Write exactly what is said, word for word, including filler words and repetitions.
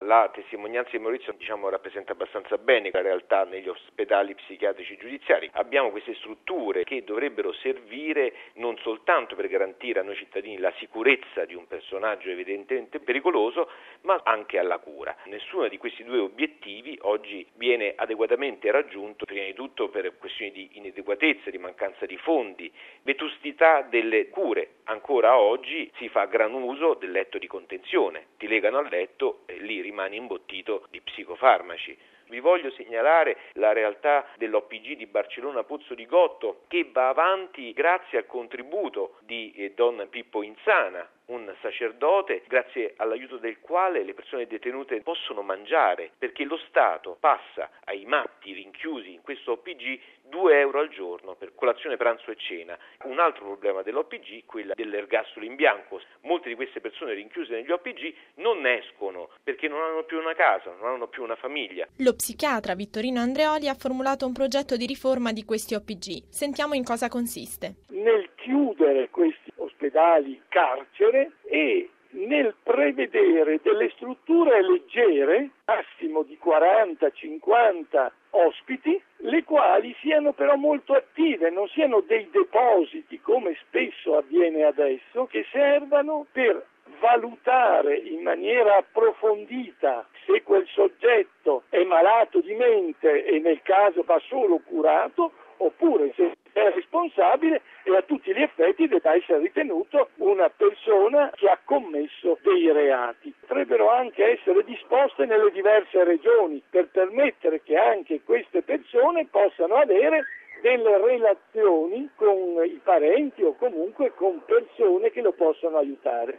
La testimonianza di Maurizio diciamo rappresenta abbastanza bene la realtà negli ospedali psichiatrici giudiziari. Abbiamo queste strutture che dovrebbero servire non soltanto per garantire a noi cittadini la sicurezza di un personaggio evidentemente pericoloso, ma anche alla cura. Nessuno di questi due obiettivi oggi viene adeguatamente raggiunto, prima di tutto per questioni di inadeguatezza, di mancanza di fondi, vetustità delle cure. Ancora oggi si fa gran uso del letto di contenzione, ti legano al letto e lì rimani imbottito di psicofarmaci. Vi voglio segnalare la realtà dell'O P G di Barcellona Pozzo di Gotto, che va avanti grazie al contributo di eh, Don Pippo Insana, un sacerdote grazie all'aiuto del quale le persone detenute possono mangiare, perché lo Stato passa ai matti rinchiusi in questo O P G due euro al giorno per colazione, pranzo e cena. Un altro problema dell'O P G, quella dell'ergastolo in bianco. Molte di queste persone rinchiuse negli O P G non escono perché non hanno più una casa, non hanno più una famiglia. Lo psichiatra Vittorino Andreoli ha formulato un progetto di riforma di questi O P G. Sentiamo in cosa consiste. Nel chiudere questi ospedali carcere e nel prevedere delle strutture leggere, massimo di quaranta cinquanta ospiti, le quali siano però molto attive, non siano dei depositi come spesso avviene adesso, che servano per valutare in maniera approfondita se quel soggetto è malato di mente e nel caso va solo curato, oppure se è responsabile e a tutti gli effetti debba essere ritenuto una persona che ha commesso dei reati. Potrebbero anche essere disposte nelle diverse regioni per permettere che anche queste persone possano avere delle relazioni con i parenti o comunque con persone che lo possono aiutare.